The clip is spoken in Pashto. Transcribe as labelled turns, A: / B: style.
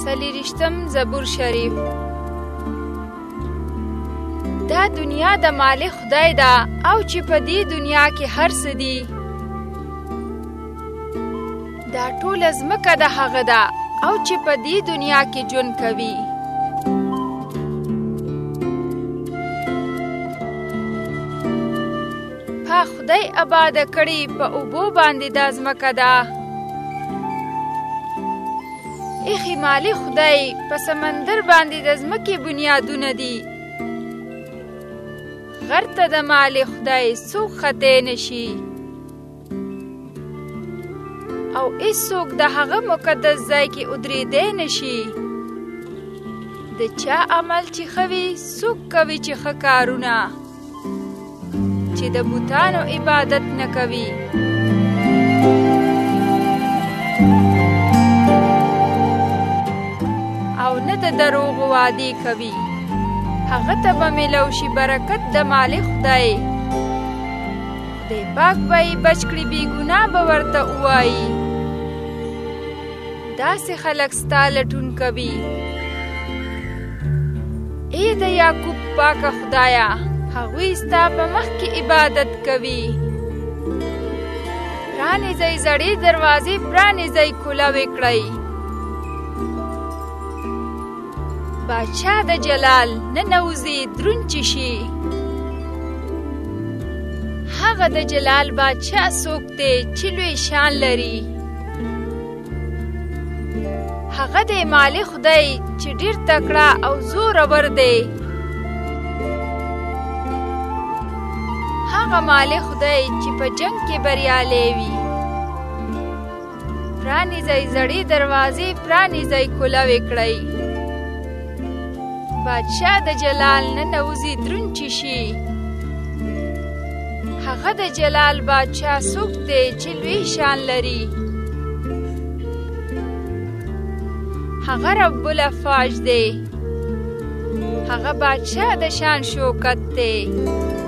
A: څلېرویشتم زبور شریف. دا دنیا د مالک خدای ده او چې په دې دنیا کې هر څه دي. دا ټوله ځمکه د هغه ده او چې په دې دنیا کې ژوند کوي. په خدای آباده کړي په اوبو باندې دا ځمکه ده. ایخي مالک خدای په سمندر باندې د ځمکې بنیادونه دي. غر ته د مالک خدای څوک خطی نشي او هیڅوک د هغه مقدس ځای کې ودرېدی نشي. د چا عمل چې ښه وي څوک کوي چې ښه کارونه، چې د بوتانو عبادت نه کوي. او نه د دروغو وعدې کوي. هغه ته به میلو شي برکت د مالک خدای. خدای پاک به یې بچ کړي، بې ګناه به ورته ووایي. داسې خلک ستا لټون کوي. ای د یعقوب پاکه خدایه، هغوی ستا په مخ کې عبادت کوي. پرانیزئ زړې دروازې، پرانیزئ کولاوې کړئ. بادشاه د جلال ننوځي دروند چې شي. هغه د جلال بادشاه څوک دی چې لوی شان لري. هغه د مالک خدای چې ډېر تکړه او زورور دی. هغه مالک خدای چې په جنگ کې بریالی وي. پرانیزئ زړې دروازې، پرانیزئ کولاوې کړئ. بادشاه د جلال ننوځي دروند چې شي. هغه د جلال بادشاه څوک دی چې لوی شان لري. هغه رب الافواج دی. هغه بادشاه د شان شوکت دی.